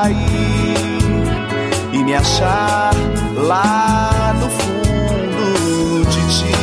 cair e me achar lá no fundo de ti.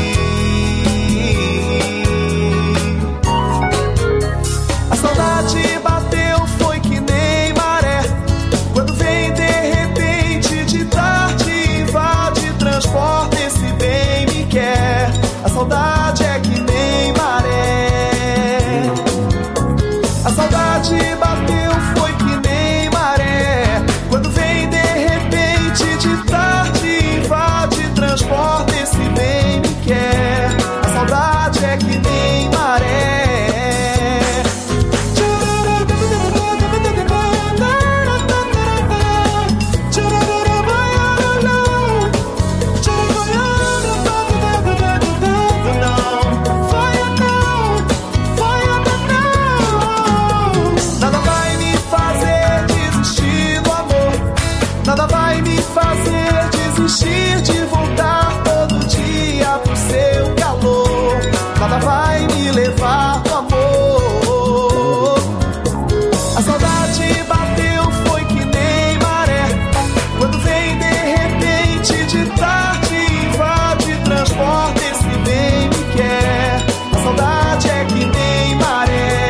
A saudade bateu, foi que nem maré, quando vem de repente, de tarde, invade, transporta, esse bem me quer. A saudade é que nem maré. A saudade bateu, foi que nem maré, quando vem de repente, de tarde, invade, transporta, esse bem me quer. A saudade é que nem maré. De voltar todo dia pro seu calor, nada vai me levar do amor. A saudade bateu, foi que nem maré, quando vem de repente, de tarde, invade, transporta, esse bem me quer. A saudade é que nem maré.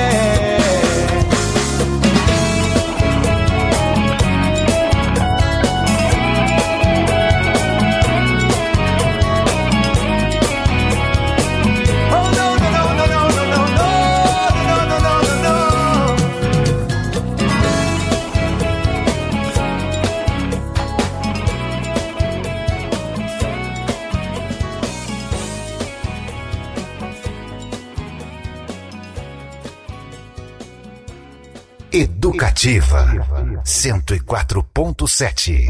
Educativa 104.7.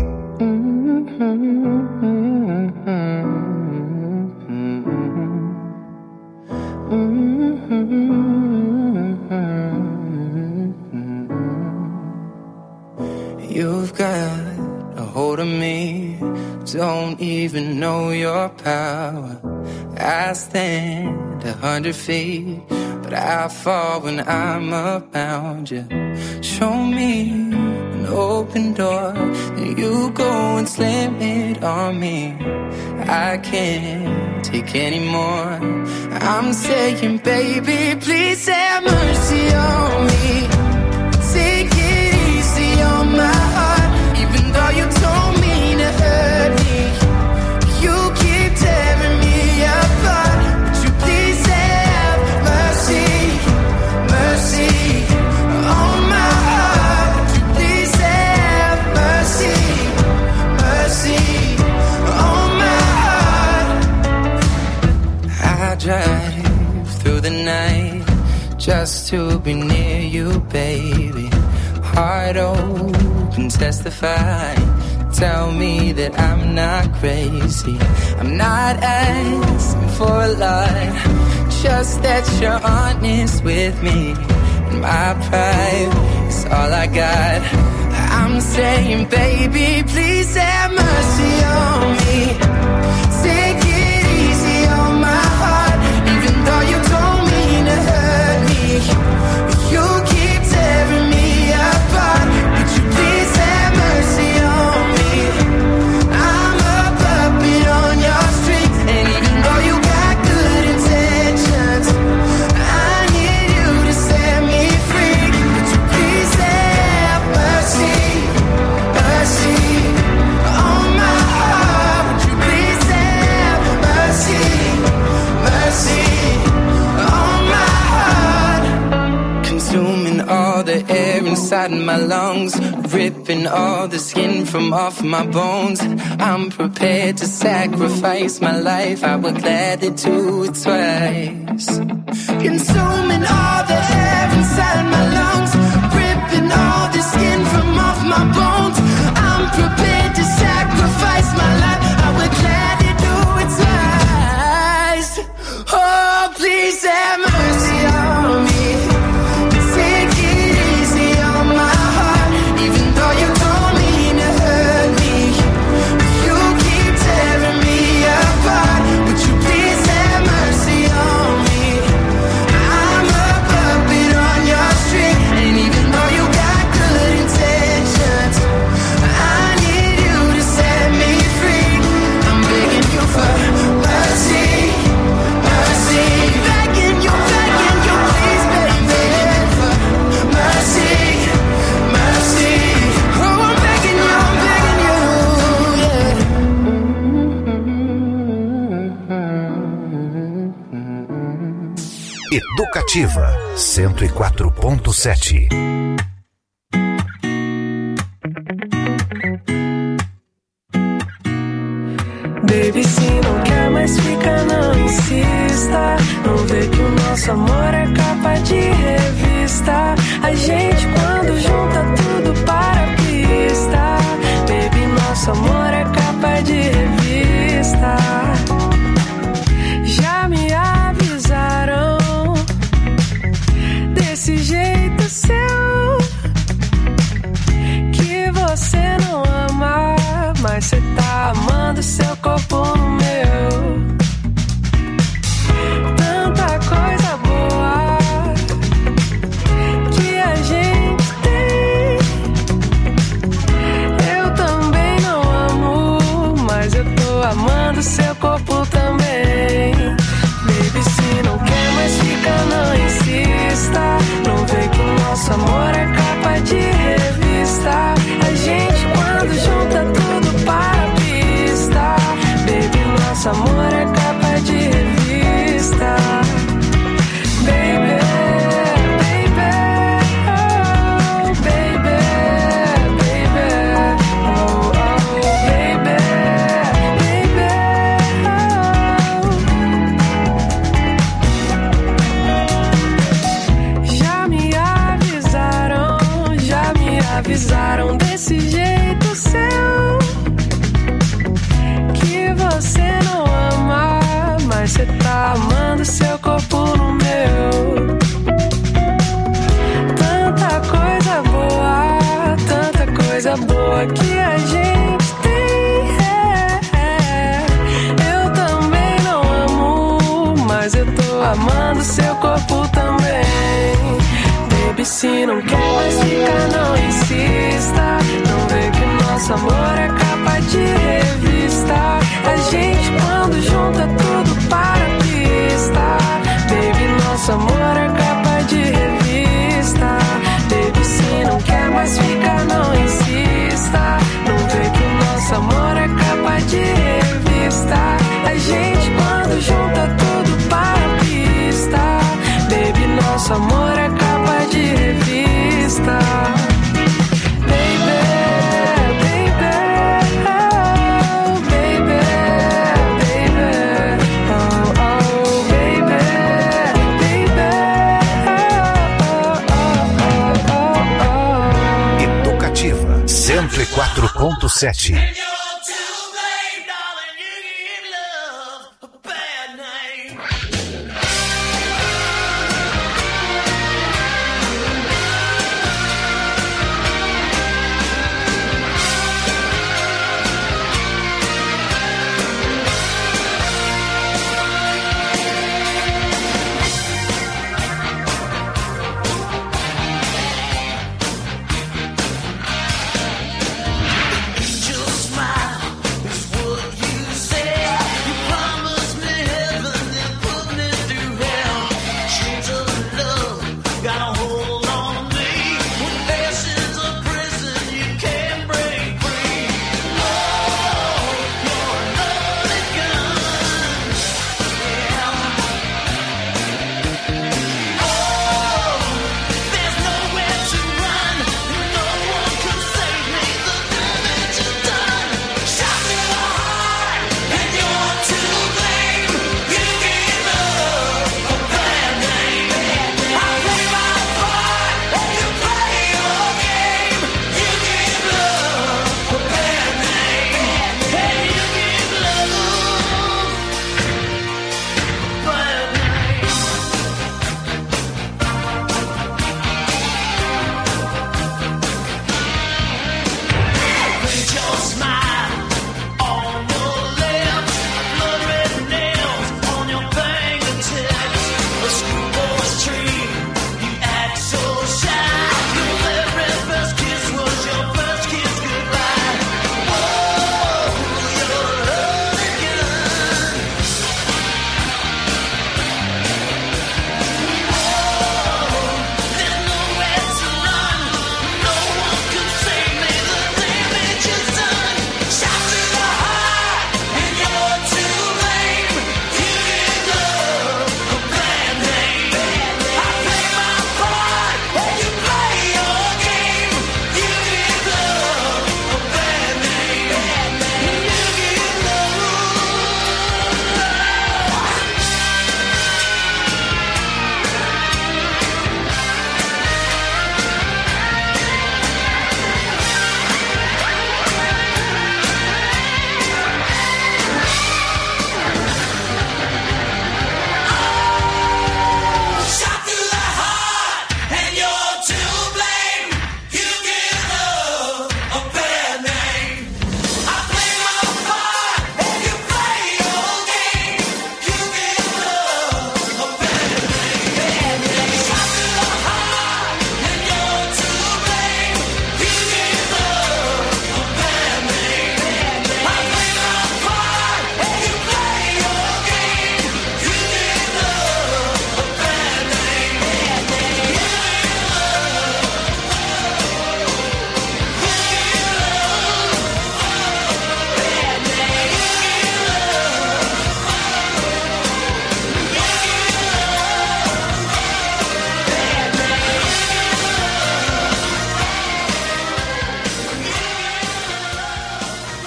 You've got a hold of me, don't even know your power. I stand 100 feet, but I fall when I'm around you. Show me an open door, and you go and slam it on me. I can't take anymore. I'm saying, baby, please have mercy on me. Take it easy on my heart, even though you told me to hurt me. You keep tearing me apart. Would you please have mercy, mercy on my heart? Would you please have mercy, mercy on my heart? I drive through the night just to be near you, baby. Heart open, testify. Tell me that I'm not crazy. I'm not asking for a lot, just that you're honest with me. And my pride is all I got. I'm saying, baby, please have mercy on me. Take it easy on my heart, even though you don't mean to hurt me. You keep tearing me apart. Would you please have mercy on me? I'm a puppet on your strings, and even though you got good intentions, I need you to set me free. Would you please have mercy, mercy on my heart? Would you please have mercy, mercy on my heart? Consuming all the air inside my lungs, ripping all the skin from off my bones. I'm prepared to sacrifice my life, I would gladly do it twice. Consuming all the air inside my lungs, ripping all the skin from off my bones. I'm prepared to sacrifice my life, I would gladly do it twice. Oh, please have mercy on me. Take it easy on my heart, even though you don't mean to hurt me. You keep tearing me apart. Would you please have mercy on me? I'm a puppet on your string, and even though you got good intentions, Educativa 104.7. Baby, se não quer mais ficar, não insista. Não vê que o nosso amor é capa de revista. A gente quando junta tudo para a pista. Baby, nosso amor é capa de revista. Já me avisaram desse jeito seu, que você não ama, mas você tá amando seu corpo no meu. Tanta coisa boa que a gente tem. Eu também não amo, mas eu tô amando seu corpo também. Baby, se não quer mais ficar, não insista. Não vê que o nosso amor é capa de revista. A gente quando junta tudo para a pista. Baby, nosso amor é capa de revista. Baby, baby, oh, baby, baby, oh, oh, baby, baby, oh. Já me avisaram desse jeito seu, que você não ama, mas você tá amando seu corpo no meu. Tanta coisa boa que a gente tem. Eu também não amo, mas eu tô amando seu corpo também. Baby, se não quer mais ficar, não insista. Não vê que o nosso amor é capa de revista. A gente quando junta tudo para a pista. Baby, nosso amor é capa de revista. Baby, se não quer mais ficar, não insista. Não vê que o nosso amor é capa de revista. A gente quando junta tudo para a pista. Baby, nosso amor é capa de revista. Baby, baby, oh, baby, baby, oh, oh, baby, baby, oh, oh, oh, oh. Educativa 104.7. Smile.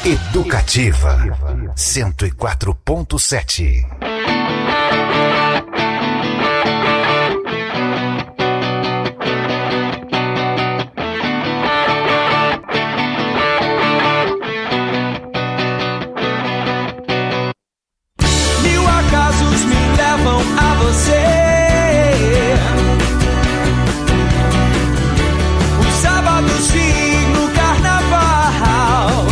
Educativa 104.7. Mil acasos me levam a você. Os sábados fim no carnaval.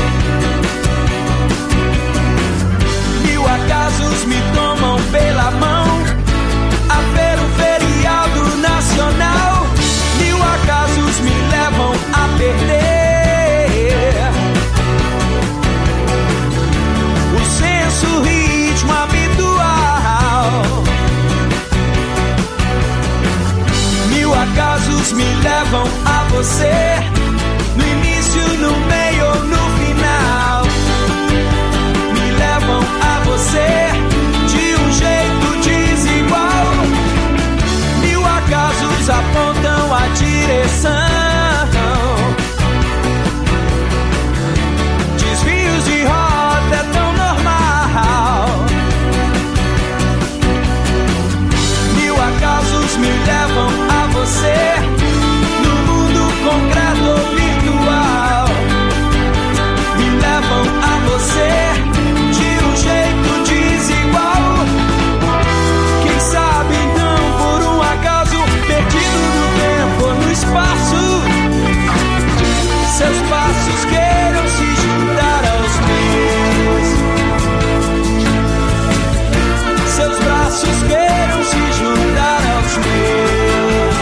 Mil acasos me tomam pela mão a ver um feriado nacional. Mil acasos me levam a perder o senso, o ritmo habitual. Mil acasos me levam a você, no início, no meio ou no final. Me levam a você de um jeito desigual. Mil acasos apontam a direção. Desvios de rota é tão normal. Mil acasos me levam a você, no mundo concreto ou virtual. Me levam a você de um jeito desigual. Quem sabe então, por um acaso, perdido no tempo ou no espaço, seus passos queiram se juntar aos meus. Seus braços queiram se juntar aos meus.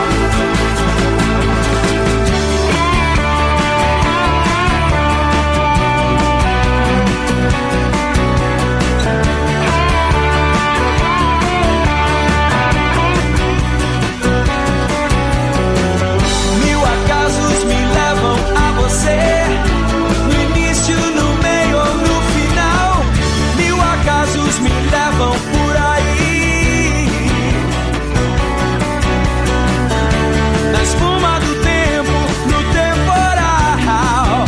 Mil acasos me levam a você, no início, no meio ou no final. Mil acasos me levam por aí, na espuma do tempo, no temporal.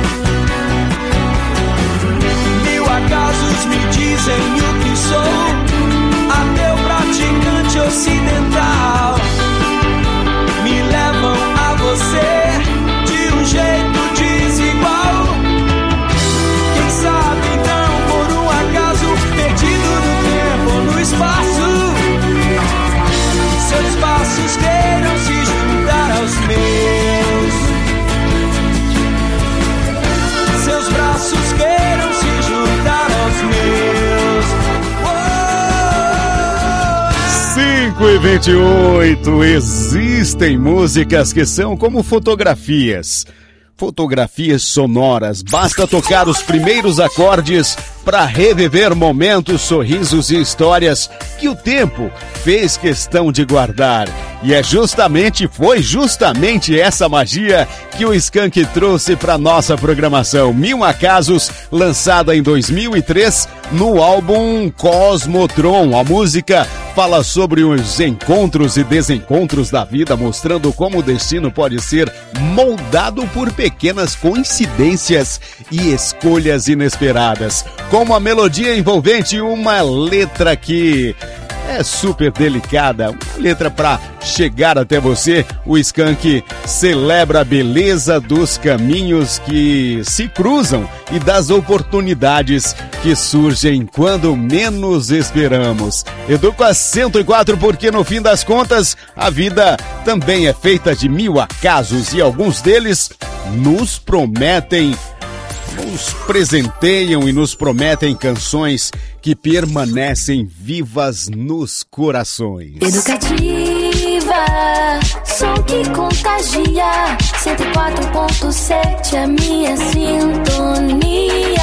Mil acasos me dizem o que sou, ateu praticante ocidental. Me levam a você de um jeito desigual. Quem sabe então, por um acaso, perdido no tempo ou no espaço, seus passos queiram se juntar aos meus. Seus braços queiram se juntar aos meus. 5h28. Existem músicas que são como fotografias. Fotografias sonoras. Basta tocar os primeiros acordes para reviver momentos, sorrisos e histórias que o tempo fez questão de guardar. E foi justamente essa magia que o Skank trouxe para nossa programação. Mil Acasos, lançada em 2003 no álbum Cosmotron. A música fala sobre os encontros e desencontros da vida, mostrando como o destino pode ser moldado por pequenas coincidências e escolhas inesperadas. Com uma melodia envolvente e uma letra que é super delicada, uma letra para chegar até você, o Skank celebra a beleza dos caminhos que se cruzam e das oportunidades que surgem quando menos esperamos. Educa 104, porque no fim das contas a vida também é feita de mil acasos e alguns deles nos presenteiam e nos prometem canções que permanecem vivas nos corações. Educativa, som que contagia, 104.7 a minha sintonia.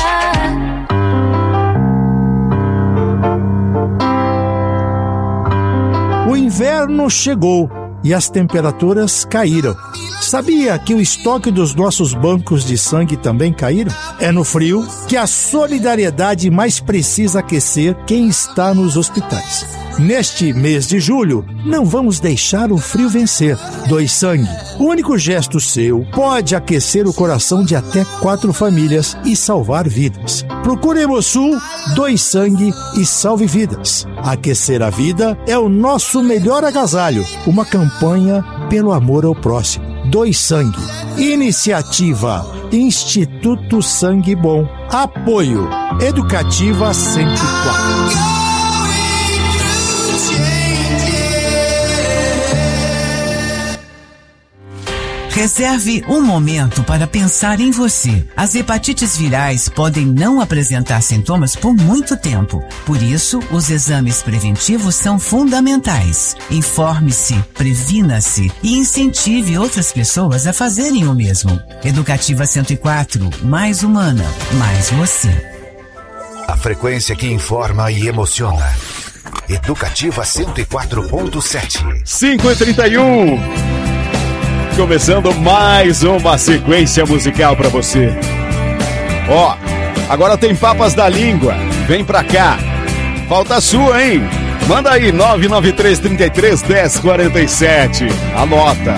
O inverno chegou e as temperaturas caíram. Sabia que o estoque dos nossos bancos de sangue também caíram? É no frio que a solidariedade mais precisa aquecer quem está nos hospitais. Neste mês de julho, não vamos deixar o frio vencer. Doe sangue. O único gesto seu pode aquecer o coração de até 4 famílias e salvar vidas. Procure Hemosul, doe sangue e salve vidas. Aquecer a vida é o nosso melhor agasalho. Uma campanha pelo amor ao próximo. Doe sangue. Iniciativa Instituto Sangue Bom. Apoio Educativa 104. Reserve um momento para pensar em você. As hepatites virais podem não apresentar sintomas por muito tempo. Por isso, os exames preventivos são fundamentais. Informe-se, previna-se e incentive outras pessoas a fazerem o mesmo. Educativa 104, mais humana, mais você. A frequência que informa e emociona. Educativa 104.7. 5h31. Começando mais uma sequência musical pra você. Ó, agora tem Papas da Língua. Vem pra cá. Falta a sua, hein? Manda aí, 993-33-1047. Anota.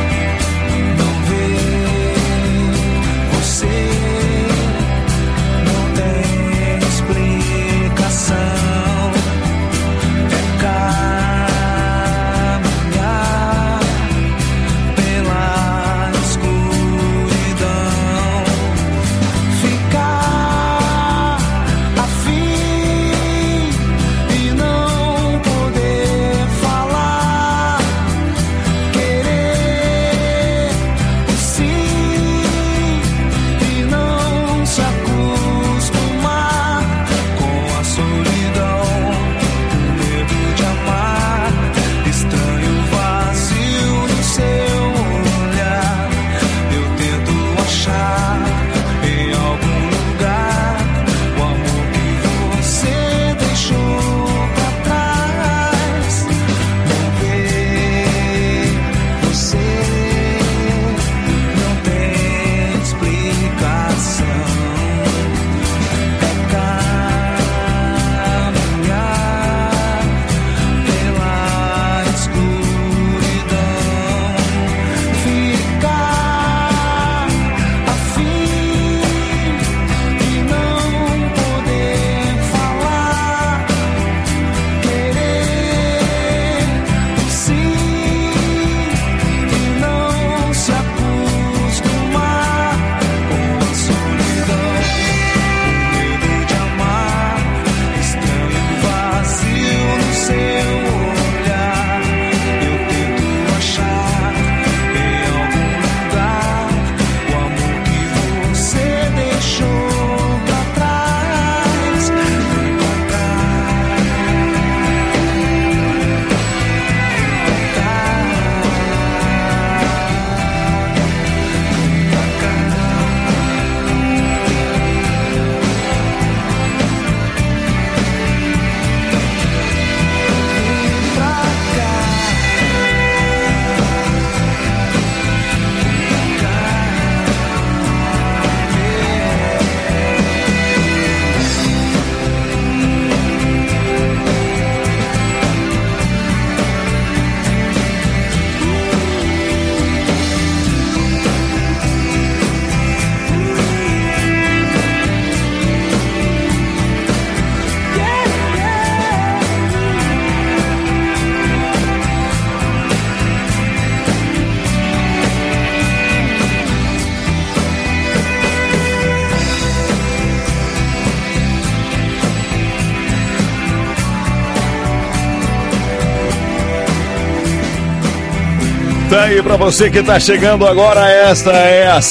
Tá aí pra você que tá chegando agora, esta é a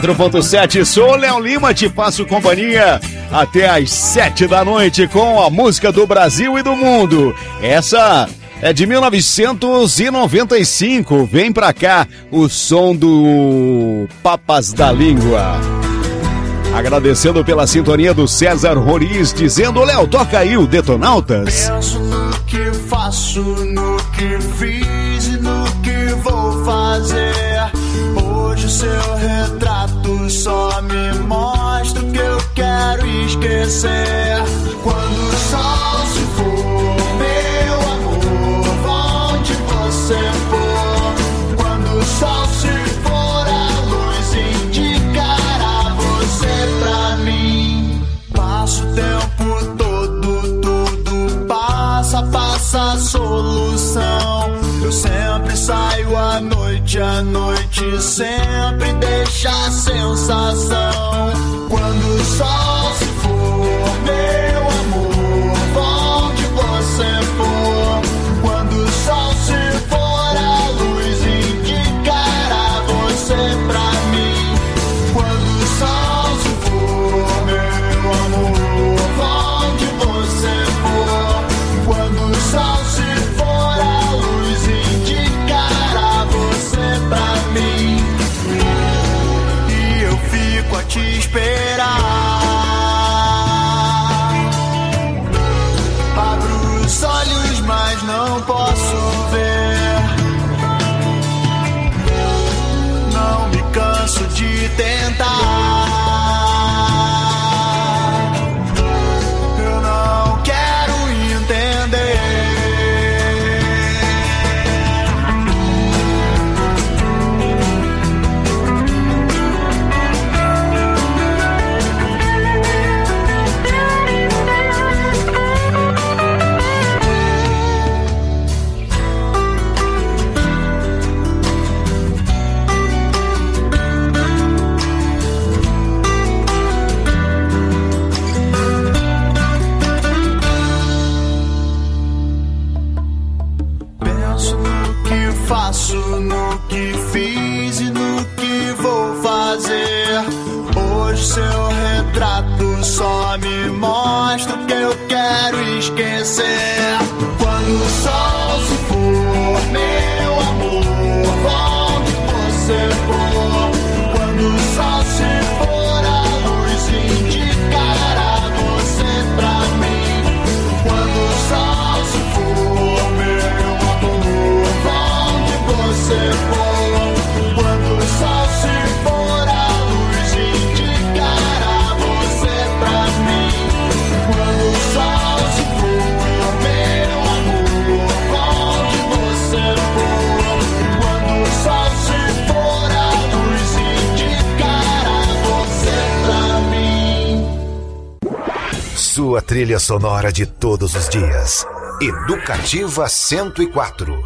104.7. Sou Léo Lima, te passo companhia até às 7 da noite com a música do Brasil e do mundo. Essa é de 1995. Vem pra cá o som do Papas da Língua. Agradecendo pela sintonia do César Roriz, dizendo: Léo, toca aí o Detonautas. Penso no que faço, no que fiz e no que vou fazer. Hoje o seu retrato só me mostra o que eu quero esquecer. Quando o sol se for, meu noite a noite sempre deixa a sensação. Quando o sol se for, meu amor, onde você for. Quando o sol se for, a luz indicará você pra mim. Quando o sol se for, meu amor, onde você for. Quando o sol se for, a luz indicará você pra mim. E eu fico a te esperar. Abro os olhos, mas não posso ver. Não me canso de tentar. Eu não quero entender. Faço no que fiz e no que vou fazer. Hoje seu retrato só me mostra o que eu quero esquecer. Quando o sol se for, meu amor, onde você for. Quando o sol se for, a luz indicará você pra mim. Quando o sol se for, meu amor, onde você for. Quando o sol se for, a luz indicará você pra mim. Quando o sol se for, meu amor, onde você for. Quando o sol se for, a luz indicará você pra mim. Sua trilha sonora de todos os dias. Educativa 104.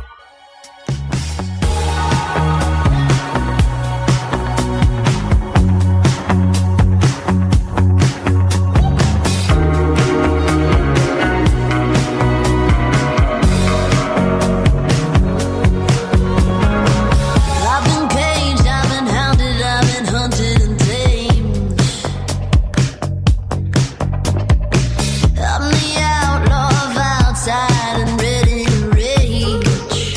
I'm the outlaw of outside and ready to rage.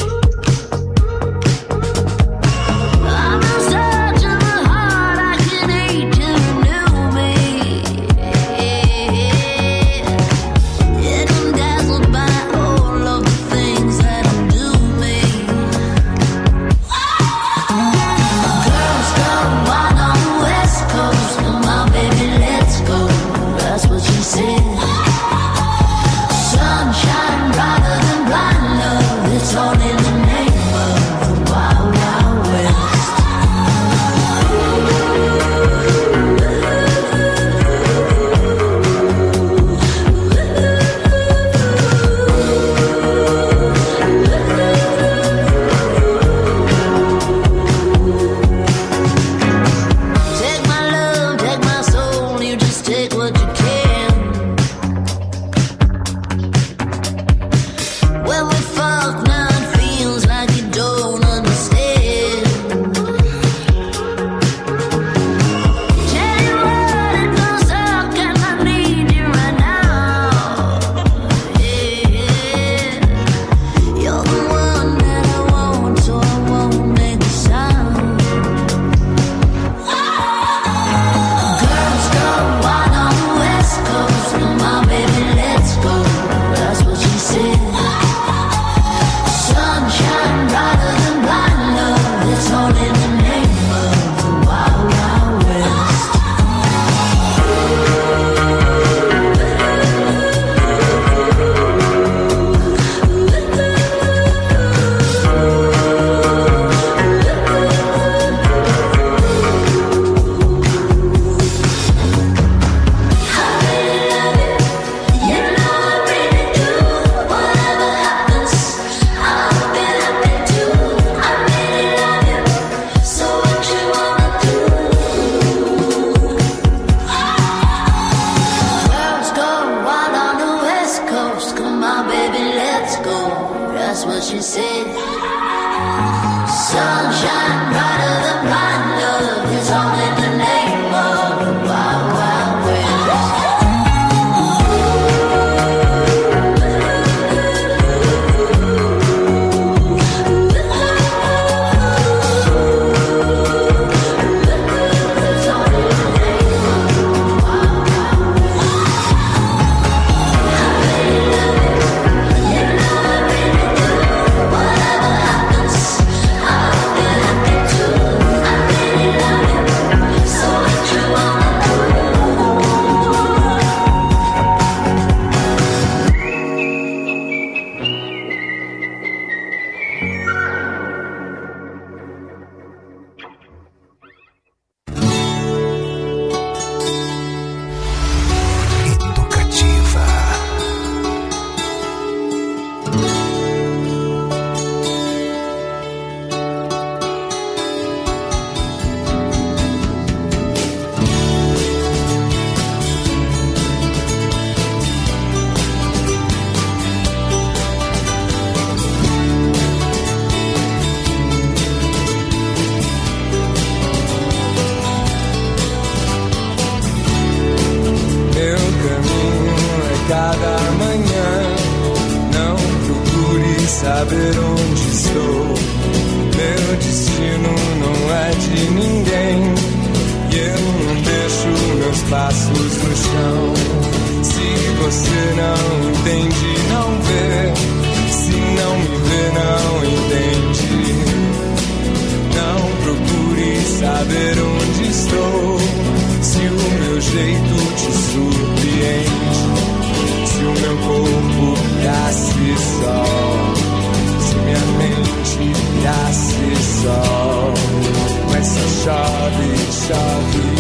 saber onde estou. Meu destino não é de ninguém, e eu não deixo meus passos no chão. Se você não entende, não vê. Se não me vê, não entende. Não procure saber onde estou. Se o meu jeito te surpreende, se o meu corpo virasse sol, se minha mente virasse sol, mas só chove, chove,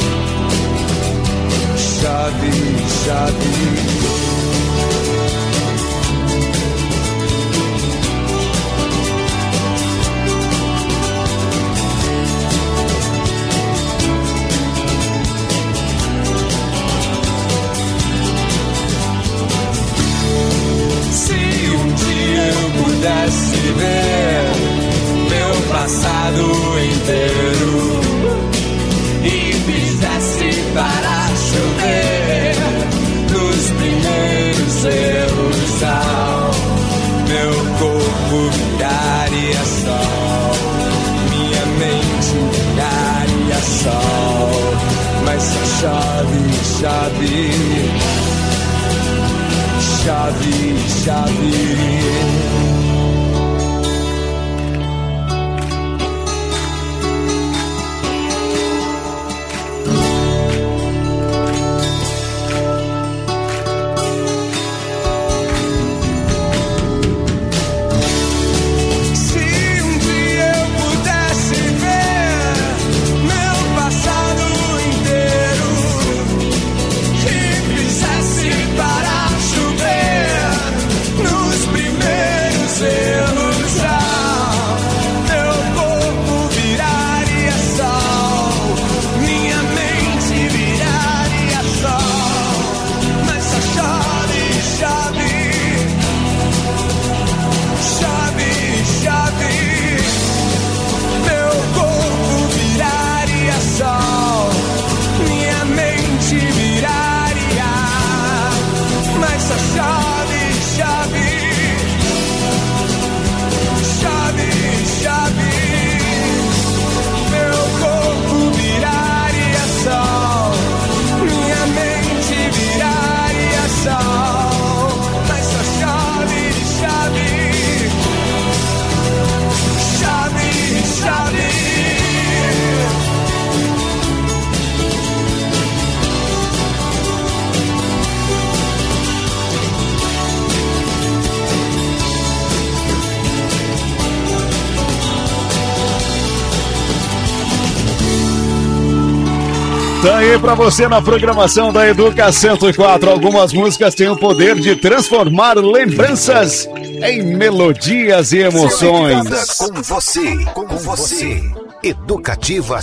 chove, chove. Pudesse ver meu passado inteiro e fizesse parar chover nos primeiros erros, ao meu corpo viraria sol, minha mente viraria sol, mas só chove, chove, chove, chove. Tá aí pra você na programação da Educa 104. Algumas músicas têm o poder de transformar lembranças em melodias e emoções. Com você. Educativa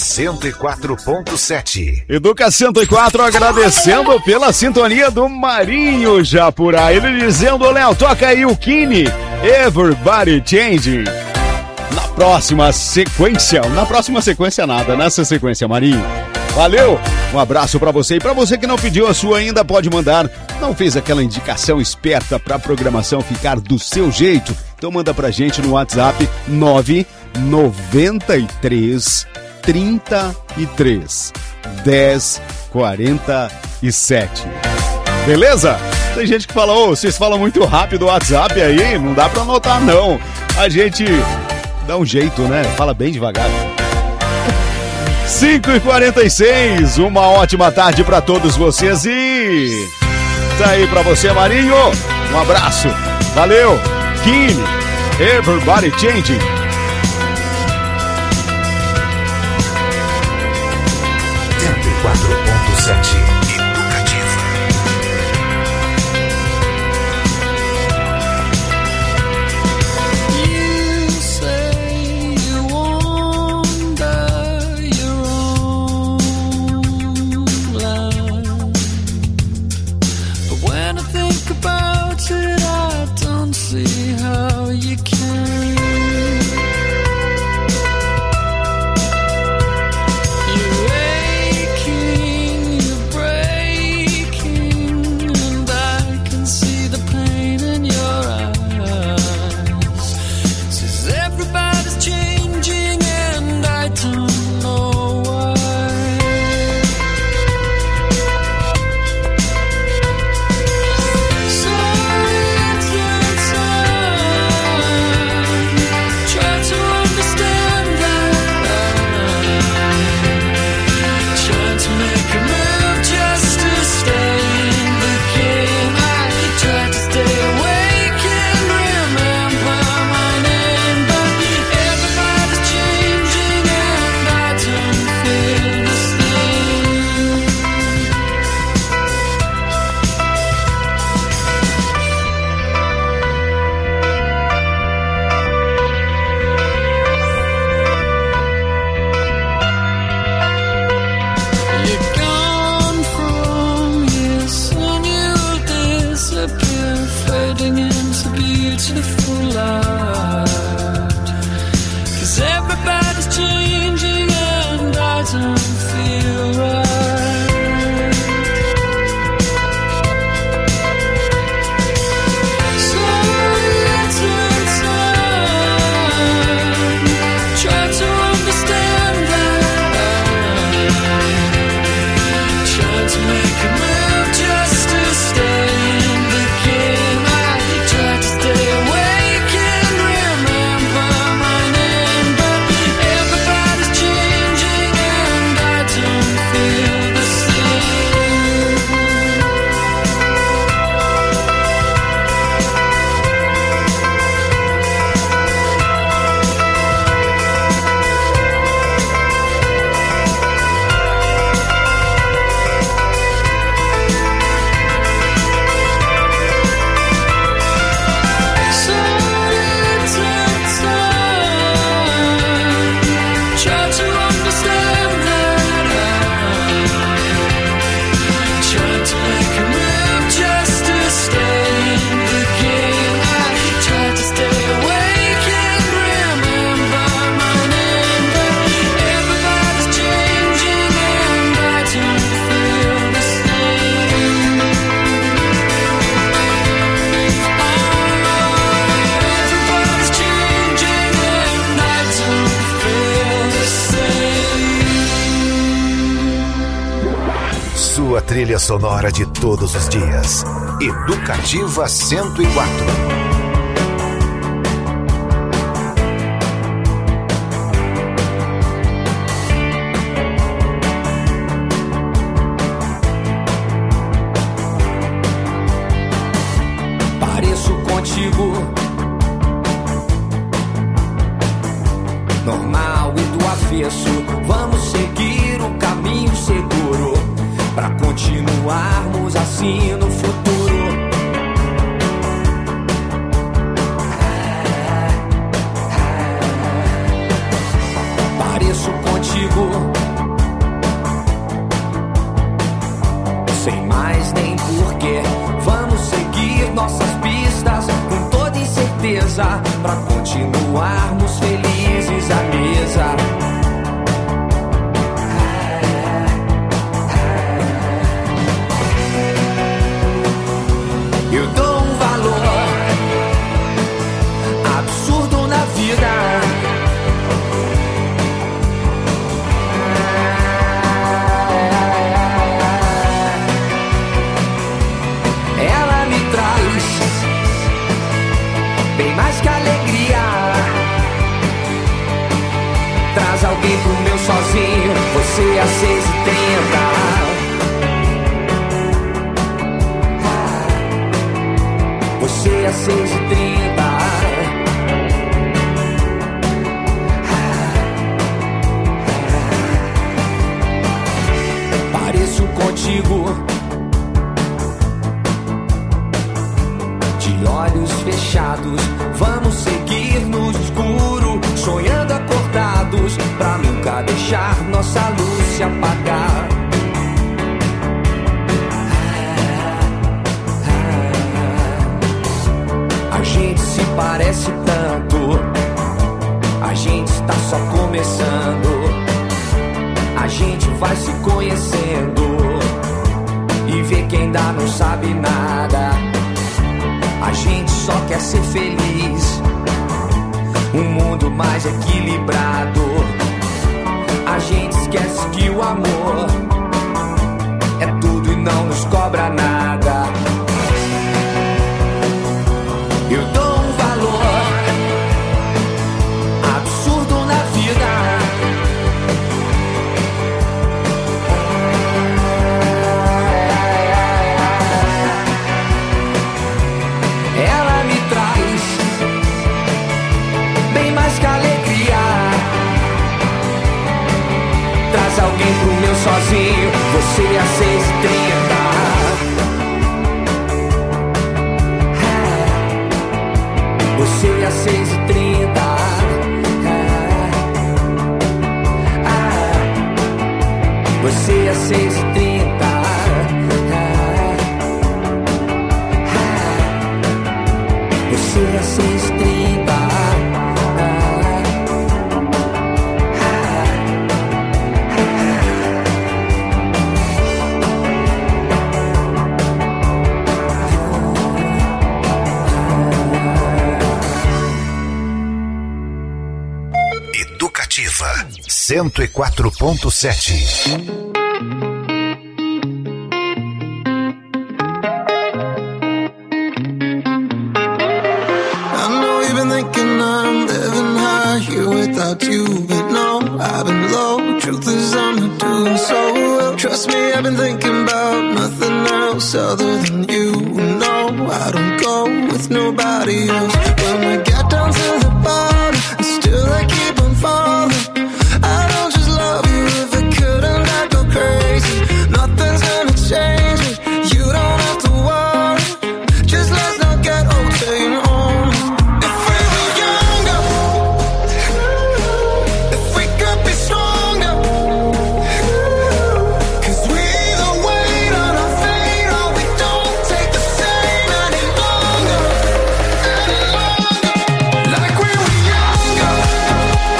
104.7. Educa 104 agradecendo pela sintonia do Marinho já por aí. Ele dizendo, Léo, toca aí o Kine, Everybody Changing. Na próxima sequência nada, nessa sequência, Marinho. Valeu, um abraço pra você. E pra você que não pediu a sua ainda, pode mandar. Não fez aquela indicação esperta pra programação ficar do seu jeito? Então manda pra gente no WhatsApp 993 33 10 47. Beleza? Tem gente que fala, vocês falam muito rápido o WhatsApp aí, não dá pra anotar não. A gente dá um jeito, né? Fala bem devagar. 5h46, uma ótima tarde pra todos vocês e tá aí pra você, Marinho. Um abraço, valeu. Kine, Everybody Changing. You're aching, you're breaking. Sua trilha sonora de todos os dias. Educativa 104. Pareço contigo, normal e do avesso. Vamos seguir o caminho seguro pra continuarmos assim no futuro. Pareço contigo, sem mais nem porquê. Vamos seguir nossas pistas com toda incerteza pra continuarmos felizes à mesa. Eu dou um valor absurdo na vida. Ela me traz bem mais que alegria. Traz alguém pro meu sozinho. Você às 6h30. Você às 6h30. Pareço contigo, de olhos fechados. Vamos seguir no escuro, sonhando acordados, pra nunca deixar nossa luz se apagar. A gente se parece tanto, a gente está só começando. A gente vai se conhecendo e vê que ainda não sabe nada. A gente só quer ser feliz, um mundo mais equilibrado. A gente esquece que o amor é tudo e não nos cobra nada. Eu dou um valor absurdo na vida. Ela me traz bem mais que alegria. Traz alguém pro meu sozinho. Você às 6h30. Você às 6h30. Você às 6h30. Você às 6h30. Educativa 104.7. Without you, but no, I've been low. Truth is, I'm not doing so well. Trust me, I've been thinking about nothing else other than you. No, I don't go with nobody else. When we get down to the bottom, and still I keep on falling. I don't just love you, if I couldn't, I'd go crazy. Nothing's gonna change me, you don't have to worry. Just let's not get old, staying home. Like we were younger.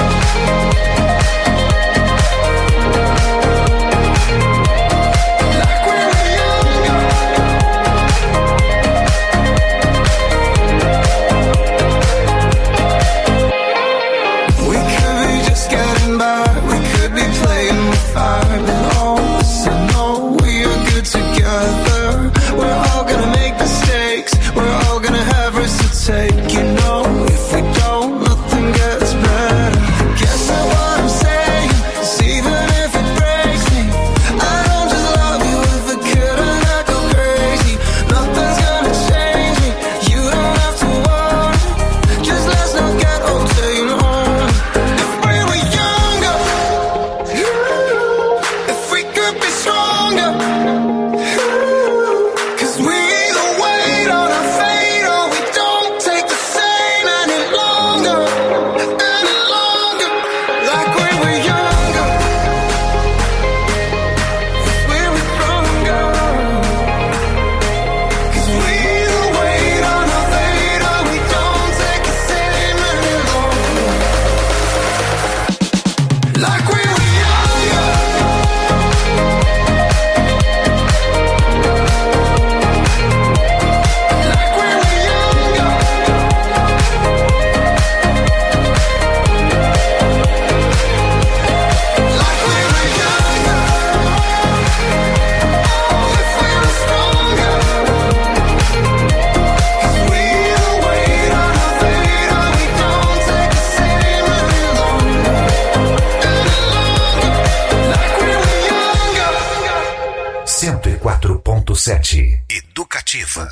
104.7 Educativa.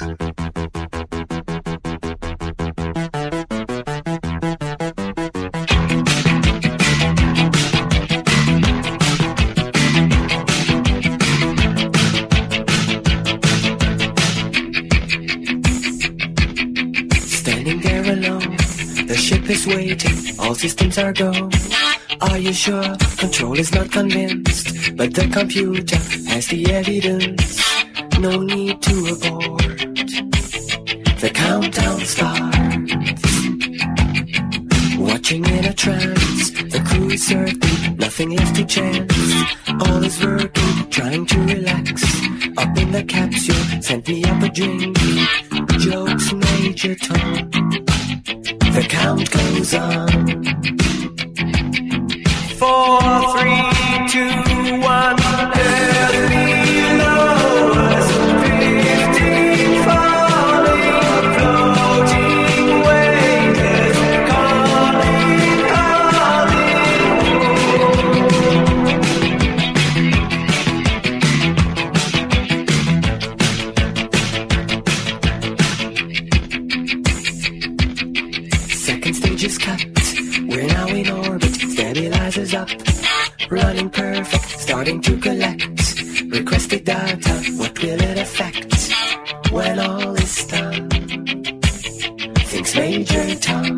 Standing there alone, the ship is waiting, all systems are go. Are you sure? Control is not convinced, but the computer has the evidence. No need to abort. The countdown starts. Watching in a trance, the crew is certain, nothing left to chance. All is working, trying to relax. Up in the capsule, sent me up a drink. Jokes, Major Tom. The count goes on. 4, 3, 2, 1. Earth below us, drifting, falling, floating, weightless, calling, calling. Second stage is cut. We're now in orbit. Stabilizers up, running perfect, starting to collect requested data. What will it affect when all is done? Thinks Major Tom.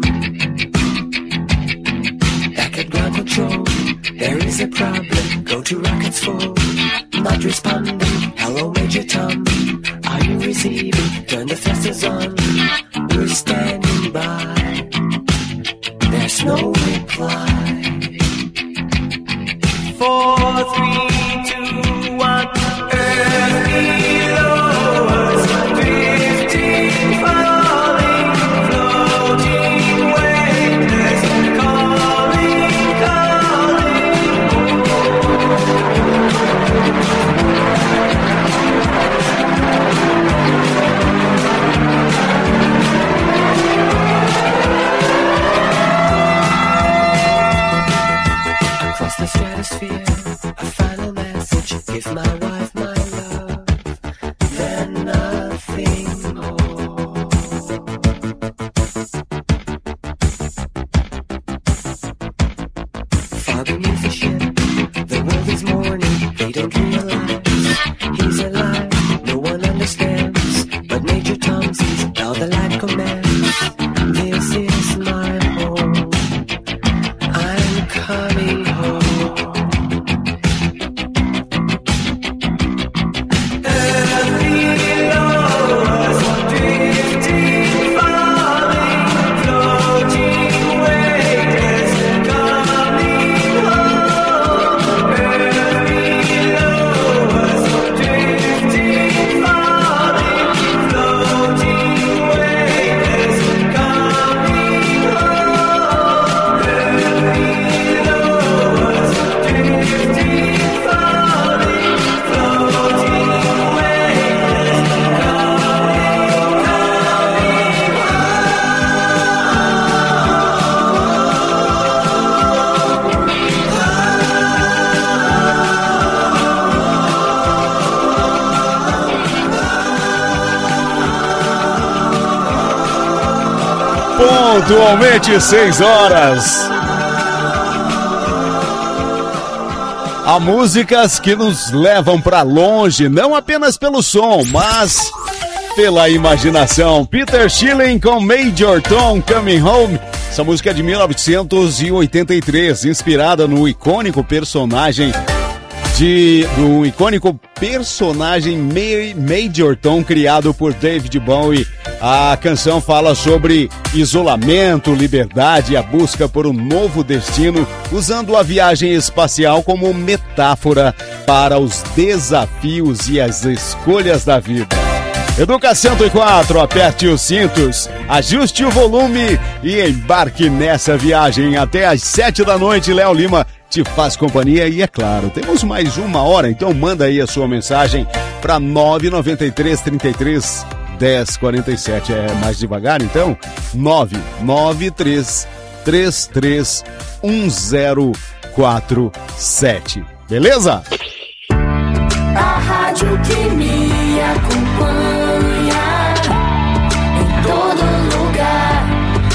Back at ground control, there is a problem. Go to rockets full, not responding. Hello, Major Tom, are you receiving? Turn the thrusters on. We're standing by. There's no reply. 4, 3, 2, 1. Earth below us, drifting, falling, floating, weightless, calling, across the stratosphere, a final message. Give my wife my love, then nothing more. Far beneath the ship, the world is mourning. They don't realize he's alive. No one understands, but Major Tom sees how the light commands. This is my home. I'm coming home. Pontualmente 6 horas. Há músicas que nos levam para longe, não apenas pelo som, mas pela imaginação. Peter Schilling com Major Tom, Coming Home. Essa música é de 1983, inspirada no icônico personagem Major Tom, criado por David Bowie. A canção fala sobre isolamento, liberdade e a busca por um novo destino, usando a viagem espacial como metáfora para os desafios e as escolhas da vida. Educação 104, aperte os cintos, ajuste o volume e embarque nessa viagem. Até às 7 da noite, Léo Lima te faz companhia e, é claro, temos mais 1 hora, então manda aí a sua mensagem para 993 33 1047. É mais devagar, então? 993 33 1047. Beleza? A rádio que me acompanha em todo lugar.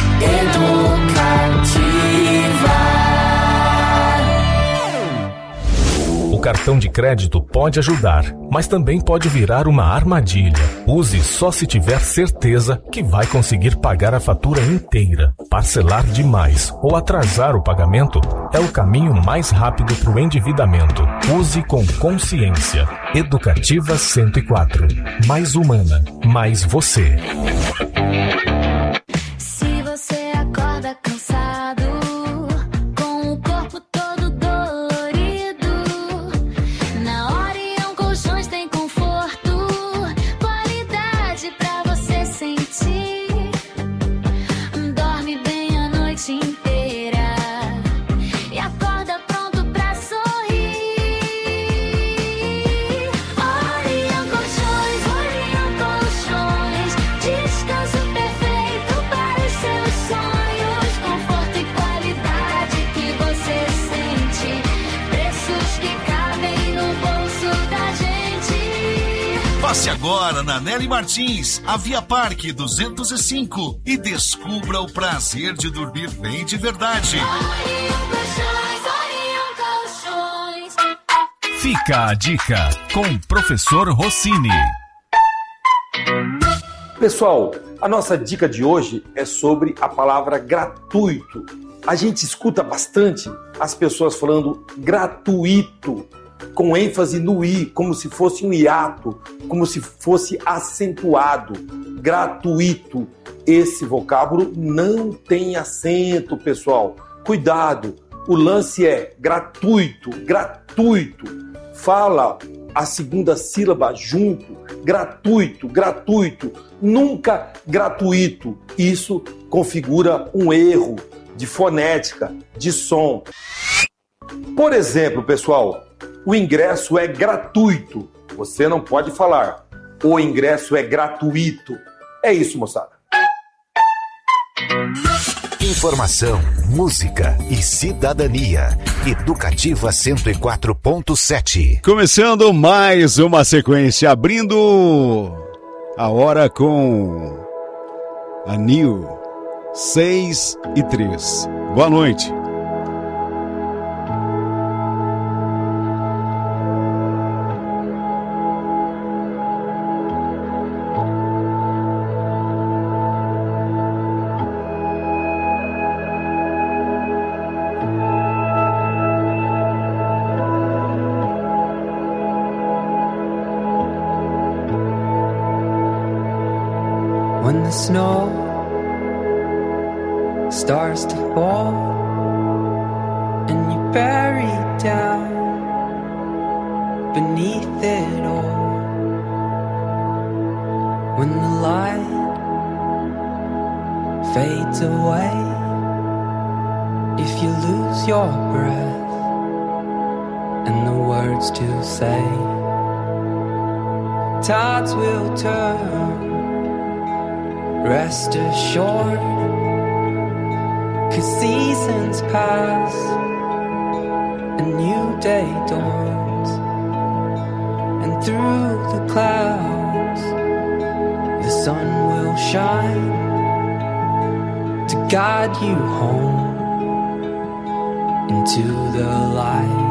O cartão de crédito pode ajudar, mas também pode virar uma armadilha. Use só se tiver certeza que vai conseguir pagar a fatura inteira. Parcelar demais ou atrasar o pagamento é o caminho mais rápido para o endividamento. Use com consciência. Educativa 104. Mais humana, mais você. Se você acorda cansado, com o corpo todo dolorido, na Orion Colchões tem conforto, qualidade pra você sentir. Dorme bem a noite inteira e acorda pronto pra sorrir. Orion Colchões, descanso perfeito para os seus sonhos, conforto e qualidade que você sente, preços que cabem no bolso da gente. Passe agora na Nelly Martins, a Via Parque 205 e descubra o prazer de dormir bem de verdade. Orion Colchões. Fica a dica com o professor Rossini. Pessoal, a nossa dica de hoje é sobre a palavra gratuito. A gente escuta bastante as pessoas falando gratuito, com ênfase no i, como se fosse um hiato, como se fosse acentuado. Gratuito. Esse vocábulo não tem acento, pessoal. Cuidado, o lance é gratuito, gratuito. Fala a segunda sílaba junto, gratuito, gratuito, nunca gratuito. Isso configura um erro de fonética, de som. Por exemplo, pessoal, o ingresso é gratuito. Você não pode falar, o ingresso é gratuito. É isso, moçada. Informação, música e cidadania. Educativa 104.7. Começando mais uma sequência, abrindo a hora com a New 6:03. Boa noite. When the snow starts to fall and you're buried down beneath it all, when the light fades away, if you lose your breath and the words to say, tides will turn. Rest assured, 'cause seasons pass, a new day dawns, and through the clouds, the sun will shine to guide you home into the light.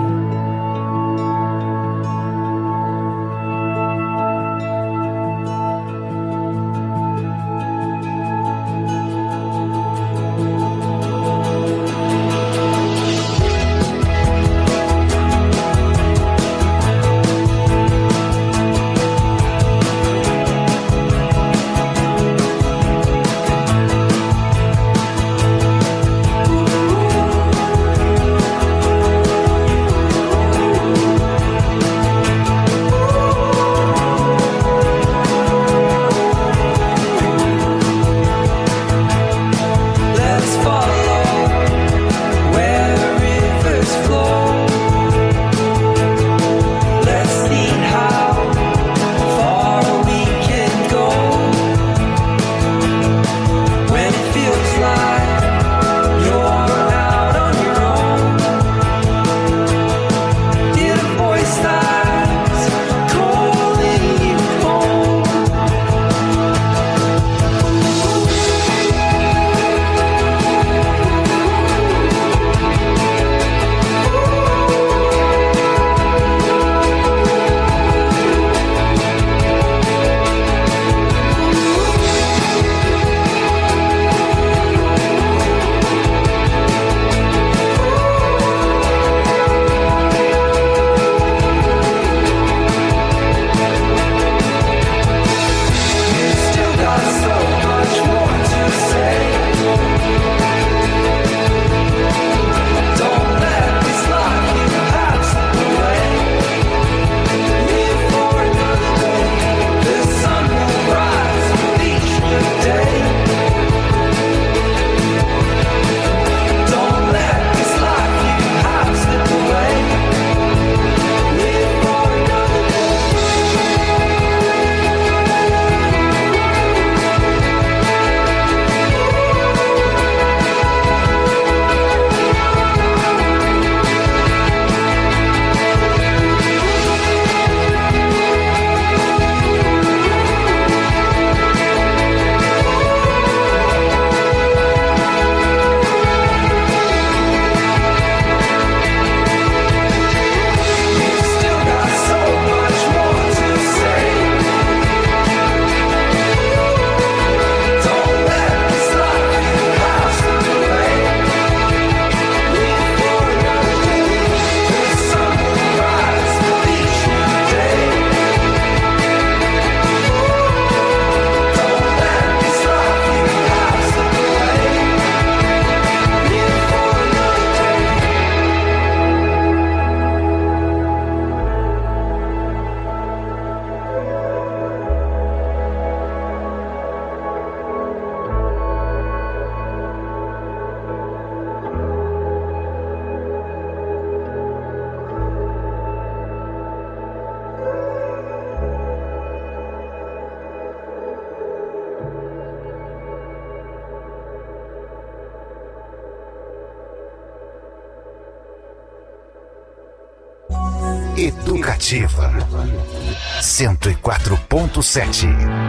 Educativa 104.7.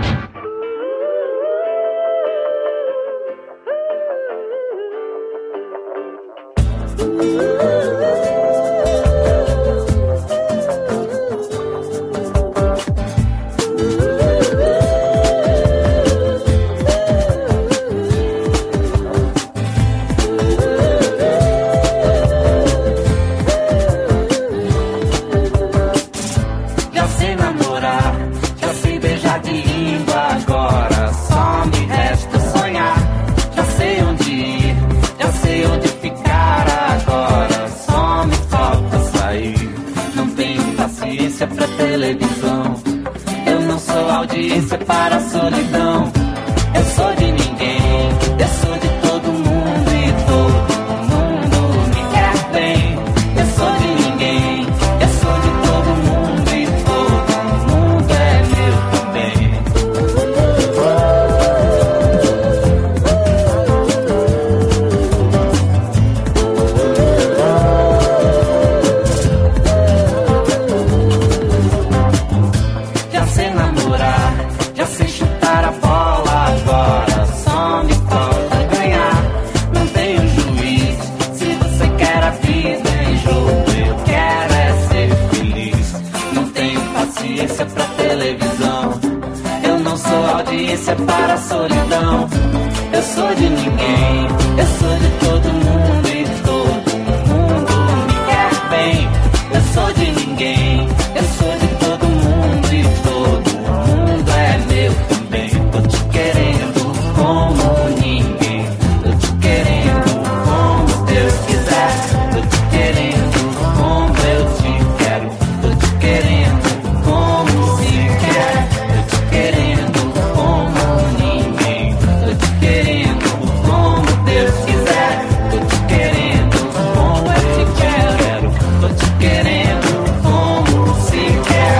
Audiência para a solidão. Eu sou de ninguém, eu sou de todo mundo e todo mundo me quer bem. Eu sou de ninguém, eu sou de todo mundo e todo mundo é meu também. Já sei namorar, já sei chutar a bola, agora só me falta ganhar. Não tenho juiz, se você quer a vida em jogo, eu quero é ser feliz. Não tenho paciência pra televisão, eu não sou audiência para a solidão. Eu sou de ninguém, eu sou de todo mundo e todo mundo me quer bem. Eu sou de ninguém, eu sou de todo mundo e todo mundo é meu também. Tô te querendo como ninguém, tô te querendo como Deus quiser, tô te querendo como eu te quero, tô te querendo como se quer, tô te querendo como ninguém, tô te querendo como Deus quiser, tô te querendo como eu te quero, tô te querendo como se quer.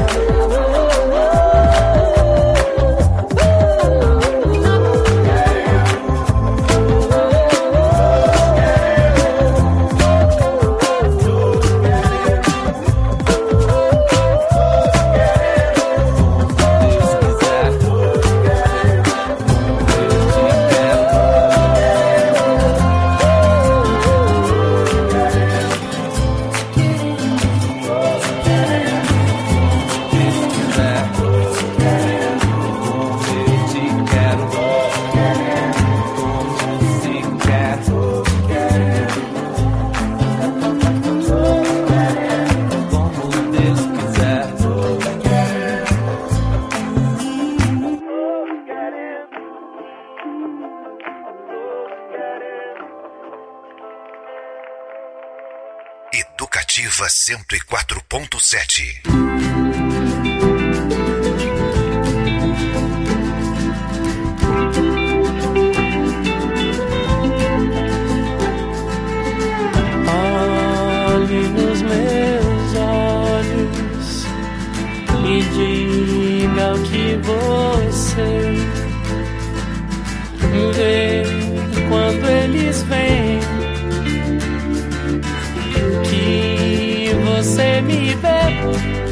Educativa 104.7. Olhe nos meus olhos, me diga o que você vê quando eles vêm, o que você me vê